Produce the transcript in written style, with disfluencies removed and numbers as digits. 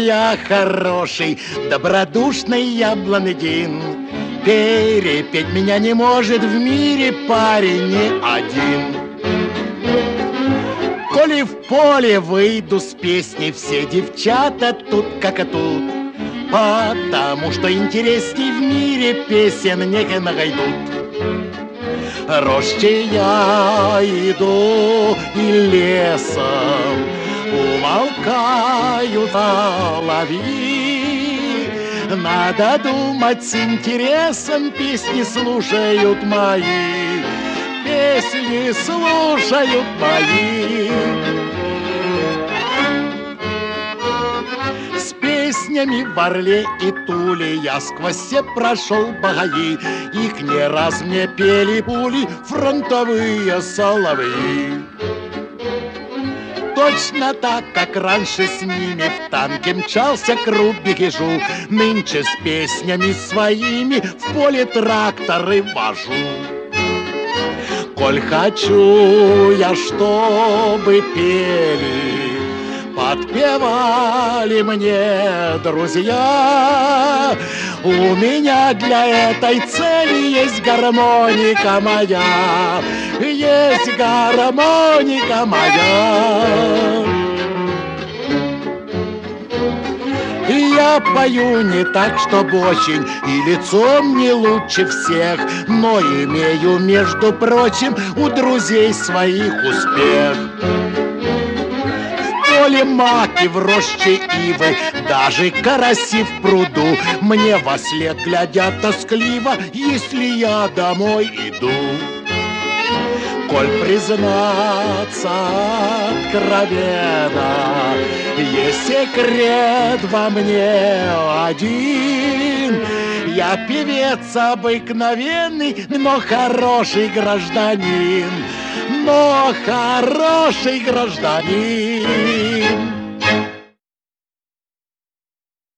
я хороший, добродушный я блондин. Перепеть меня не может в мире парень ни один. Коли в поле выйду с песней, все девчата тут как и тут, потому что интересней в мире песен не найдут. Рощей я иду и лесом умолкают соловьи. Надо думать, с интересом песни слушают мои, песни слушают мои. С песнями в Орле и Туле я сквозь все прошел бои, их не раз мне пели пули фронтовые соловьи. Точно так, как раньше с ними в танке мчался к рубежу, нынче с песнями своими в поле тракторы вожу. Коль хочу я, чтобы пели, подпевали мне друзья, у меня для этой цели есть гармоника моя, есть гармоника моя. И я пою не так, чтоб очень, и лицом не лучше всех, но имею, между прочим, у друзей своих успех. В поле маки, в роще ивы, даже караси в пруду мне вослед глядят тоскливо, если я домой иду. Коль признаться откровенно, есть секрет во мне один. Я певец обыкновенный, но хороший гражданин, но хороший гражданин.